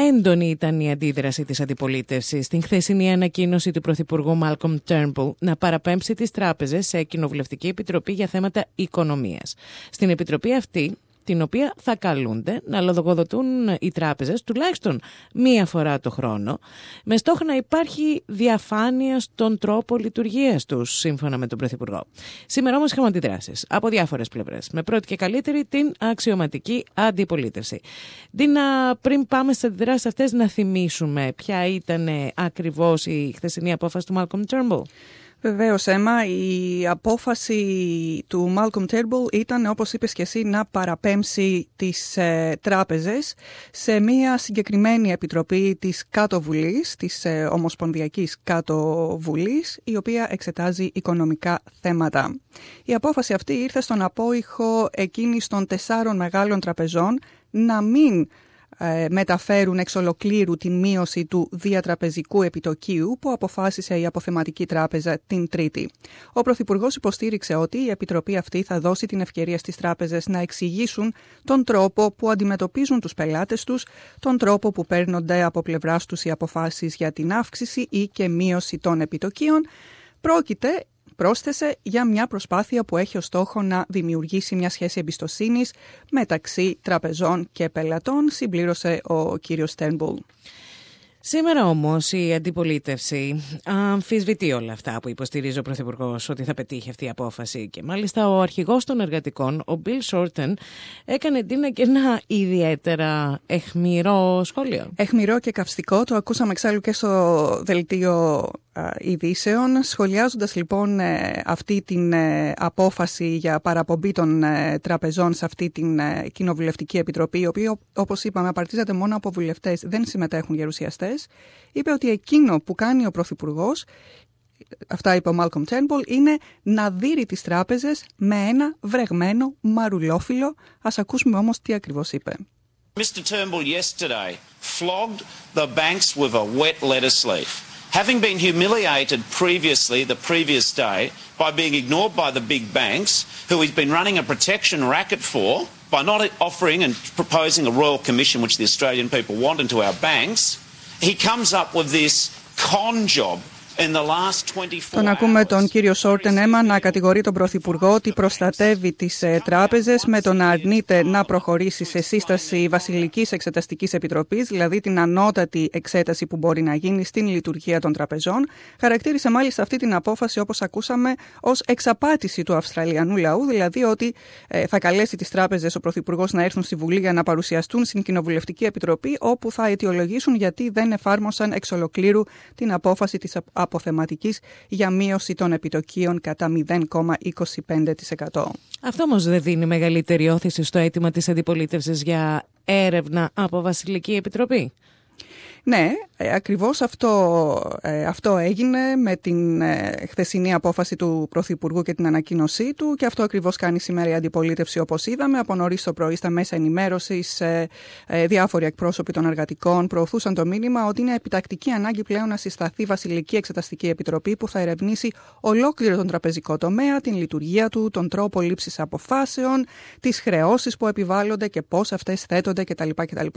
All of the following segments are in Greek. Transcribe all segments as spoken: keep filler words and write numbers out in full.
έντονη ήταν η αντίδραση της αντιπολίτευσης στην χθεσινή ανακοίνωση του Πρωθυπουργού Malcolm Turnbull να παραπέμψει τις τράπεζες σε κοινοβουλευτική επιτροπή για θέματα οικονομίας. Στην επιτροπή αυτή, την οποία θα καλούνται να λογοδοτούν οι τράπεζες τουλάχιστον μία φορά το χρόνο, με στόχο να υπάρχει διαφάνεια στον τρόπο λειτουργίας τους, σύμφωνα με τον Πρωθυπουργό. Σήμερα όμως είχαμε αντιδράσεις από διάφορες πλευρές, με πρώτη και καλύτερη την αξιωματική αντιπολίτευση. Ντίνα, πριν πάμε στις αντιδράσεις αυτές, να θυμίσουμε ποια ήταν ακριβώς η χθεσινή απόφαση του Malcolm Turnbull. Βεβαίως, Έμα, η απόφαση του Malcolm Turnbull ήταν, όπως είπες και εσύ, να παραπέμψει τις ε, τράπεζες σε μια συγκεκριμένη επιτροπή της Κάτω Βουλής, της ε, Ομοσπονδιακής Κάτω Βουλής, η οποία εξετάζει οικονομικά θέματα. Η απόφαση αυτή ήρθε στον απόϊχο εκείνης των τεσσάρων μεγάλων τραπεζών να μην μεταφέρουν εξ ολοκλήρου την μείωση του διατραπεζικού επιτοκίου που αποφάσισε η Αποθεματική Τράπεζα την Τρίτη. Ο Πρωθυπουργός υποστήριξε ότι η Επιτροπή αυτή θα δώσει την ευκαιρία στις τράπεζες να εξηγήσουν τον τρόπο που αντιμετωπίζουν τους πελάτες τους, τον τρόπο που παίρνονται από πλευράς τους οι αποφάσεις για την αύξηση ή και μείωση των επιτοκίων. Πρόκειται, πρόσθεσε, για μια προσπάθεια που έχει ως στόχο να δημιουργήσει μια σχέση εμπιστοσύνης μεταξύ τραπεζών και πελατών, συμπλήρωσε ο κύριος Turnbull. Σήμερα όμως η αντιπολίτευση αμφισβητεί όλα αυτά που υποστηρίζει ο Πρωθυπουργός ότι θα πετύχει αυτή η απόφαση, και μάλιστα ο αρχηγός των εργατικών, ο Bill Shorten, έκανε Ντίνα και ένα ιδιαίτερα αιχμηρό σχόλιο. Αιχμηρό και καυστικό, το ακούσαμε εξάλλου και στο δελτίο ειδήσεων, σχολιάζοντας λοιπόν αυτή την απόφαση για παραπομπή των τραπεζών σε αυτή την κοινοβουλευτική επιτροπή, η οποία, όπως είπαμε, απαρτίζεται μόνο από βουλευτές, δεν συμμετέχουν γερουσιαστές. Είπε ότι εκείνο που κάνει ο Πρωθυπουργός, αυτά είπε ο Malcolm Turnbull, είναι να δείρει τις τράπεζες με ένα βρεγμένο μαρουλόφυλλο. Ας ακούσουμε όμως τι ακριβώς είπε. Mister Turnbull yesterday flogged the banks with a wet lettuce leaf. Having been humiliated previously, the previous day, by being ignored by the big banks, who he's been running a protection racket for, by not offering and proposing a royal commission, which the Australian people want, into our banks, he comes up with this con job. Τον ακούμε τον κύριο Σόρτεν Έμα να κατηγορεί τον Πρωθυπουργό ότι προστατεύει τις ε, τράπεζες με το να αρνείται να προχωρήσει σε σύσταση Βασιλικής Εξεταστικής Επιτροπής, δηλαδή την ανώτατη εξέταση που μπορεί να γίνει στην λειτουργία των τραπεζών. Χαρακτήρισε μάλιστα αυτή την απόφαση, όπως ακούσαμε, ως εξαπάτηση του Αυστραλιανού λαού, δηλαδή ότι ε, θα καλέσει τις τράπεζες ο Πρωθυπουργός να έρθουν στη Βουλή για να παρουσιαστούν στην Κοινοβουλευτική Επιτροπή, όπου θα αιτιολογήσουν γιατί δεν εφάρμοσαν εξ ολοκλήρου την απόφαση της αποθεματικής για μείωση των επιτοκίων κατά μηδέν κόμμα είκοσι πέντε τοις εκατό. Αυτό όμως δεν δίνει μεγαλύτερη όθηση στο αίτημα της αντιπολίτευσης για έρευνα από Βασιλική Επιτροπή? Ναι, ε, ακριβώς αυτό, ε, αυτό έγινε με την ε, χθεσινή απόφαση του Πρωθυπουργού και την ανακοίνωσή του, και αυτό ακριβώς κάνει σήμερα η αντιπολίτευση, όπως είδαμε. Από νωρίς το πρωί στα μέσα ενημέρωσης ε, ε, διάφοροι εκπρόσωποι των εργατικών προωθούσαν το μήνυμα ότι είναι επιτακτική ανάγκη πλέον να συσταθεί Βασιλική Εξεταστική Επιτροπή που θα ερευνήσει ολόκληρο τον τραπεζικό τομέα, την λειτουργία του, τον τρόπο λήψης αποφάσεων, τις χρεώσεις που επιβάλλονται και πώς αυτές θέτονται κτλ. κτλ.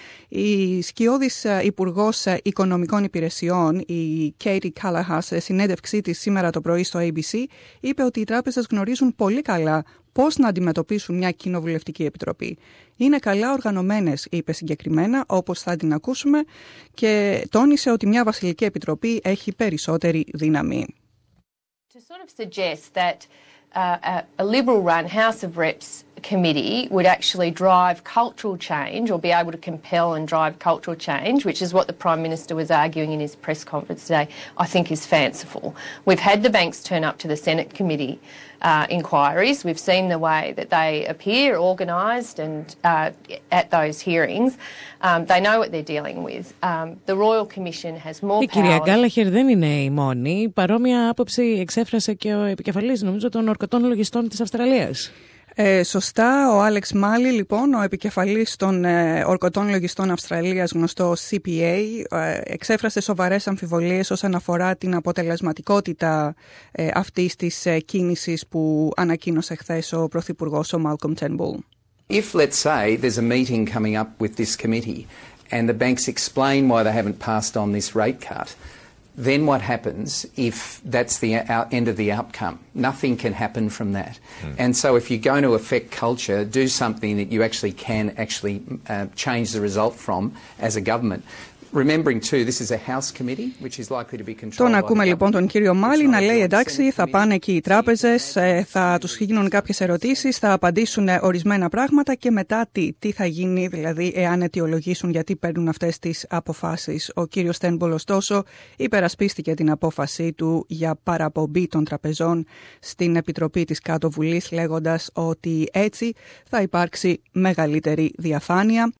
Η σκιώδης υπουργός Υπουργός Οικονομικών Υπηρεσιών, η Katie Callaghan, σε συνέντευξή της σήμερα το πρωί στο έι μπι σι, είπε ότι οι τράπεζες γνωρίζουν πολύ καλά πώς να αντιμετωπίσουν μια κοινοβουλευτική επιτροπή. Είναι καλά οργανωμένες, είπε συγκεκριμένα, όπως θα την ακούσουμε, και τόνισε ότι μια βασιλική επιτροπή έχει περισσότερη δύναμη. To sort of suggest that uh, a Liberal-run House of Reps committee would actually drive cultural change or be able to compel and drive cultural change, which is what the Prime Minister was arguing in his press conference today, I think is fanciful. We've had the banks turn up to the Senate committee uh, inquiries. We've seen the way that they appear organised and uh, at those hearings. Um, they know what they're dealing with. Um, the Royal Commission has more powers. Η κυρία Γκάλαχερ δεν είναι η μόνη. Παρόμοια άποψη εξέφρασε και ο επικεφαλής, νομίζω, των ορκωτών λογιστών της Αυστραλίας. Ε, σωστά, ο Άλεξ Μάλι, λοιπόν, ο επικεφαλής των ε, ορκωτών λογιστών Αυστραλίας, γνωστό σι πι έι, ε, εξέφρασε σοβαρές αμφιβολίες όσον αφορά την αποτελεσματικότητα ε, αυτής της ε, κίνησης που ανακοίνωσε χθες ο Πρωθυπουργός, ο Malcolm Turnbull. If, let's say, there's a meeting coming up with this committee and the banks explain why they haven't passed on this rate cut, then what happens if that's the end of the outcome? Nothing can happen from that. Mm. And so if you're going to affect culture, do something that you actually can actually uh, change the result from as a government. Remembering too, this is a House committee, which is likely to be controlled. Τον ακούμε λοιπόν τον κύριο Μάλι να λέει εντάξει, θα πάνε εκεί οι τράπεζες, θα τους γίνουν κάποιες ερωτήσεις, θα απαντήσουν ορισμένα πράγματα και μετά τι, τι θα γίνει, δηλαδή εάν αιτιολογήσουν γιατί παίρνουν αυτές τις αποφάσεις. Ο κύριος Turnbull ωστόσο υπερασπίστηκε την απόφαση του για παραπομπή των τραπεζών στην Επιτροπή της Κάτω Βουλής, λέγοντας ότι έτσι θα υπάρξει μεγαλύτερη διαφάνεια